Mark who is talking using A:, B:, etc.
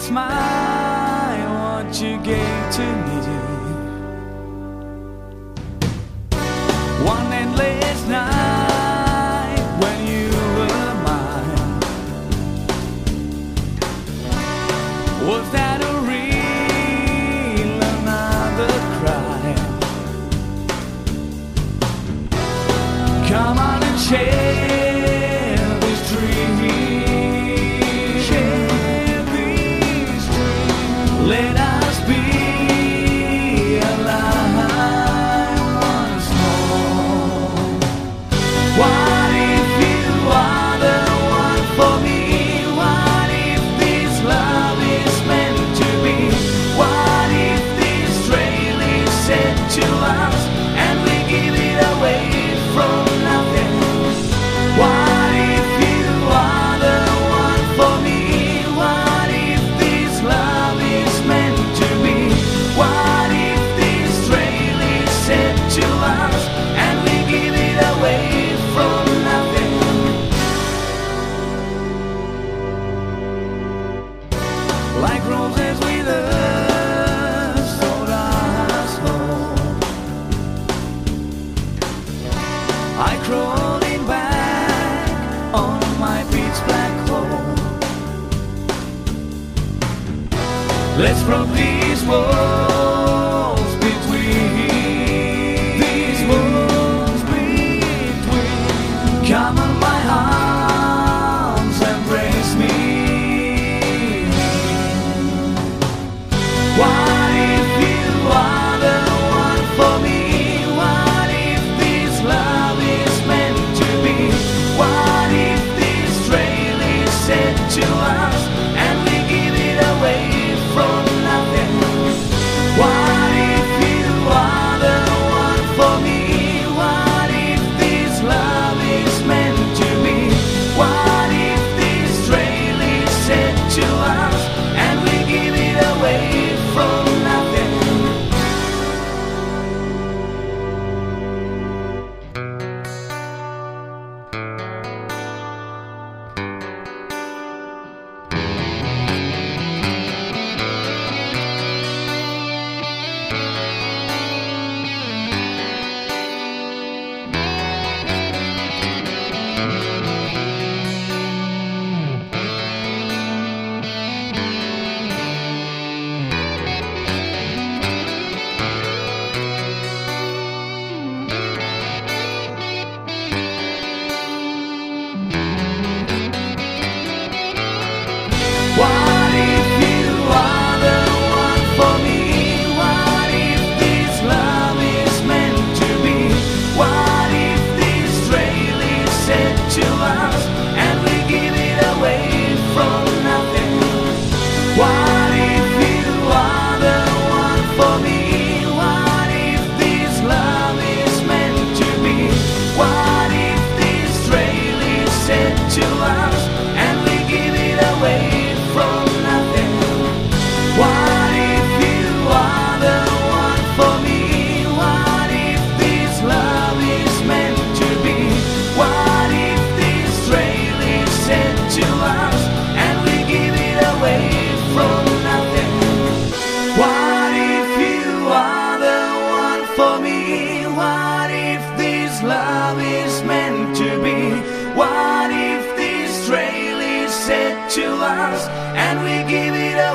A: smile, what you gave to me. One endless night when you were mine. Was that a real another cry? Come on and share this dream. Share this dream. Let us be alive once more. What if you are the one for me? What if this love is meant to be? What if this trail is set to us and we give it away from nothing? What if you are the one for me? What if this love is meant to be? What if this trail is set to us and we give it away from nothing? Like roses with us, hold us home. I crawling back on my pitch black hole. Let's break these walls between. These walls between. Come on my arms, embrace me. What if you are the one for me? What if this love is meant to be? What if this trail is set to us and we give it away from nothing? What if you are the one for me? What if this love is meant to be? What if this trail is set to us and we give it away from nothing? What if you are the one for me? What if this love is meant to be? What if this trail is set to us and we give it away from nothing? What if you are the one for me? What if this love is meant to be? What if this trail is set to us and we give it away from nothing? What if you are the one for me? What if this love is meant to be? What if this trail is set to us and we give it away from nothing? What if you are the one for me? What if this love is meant to be? What if this trail is set to us and we give it away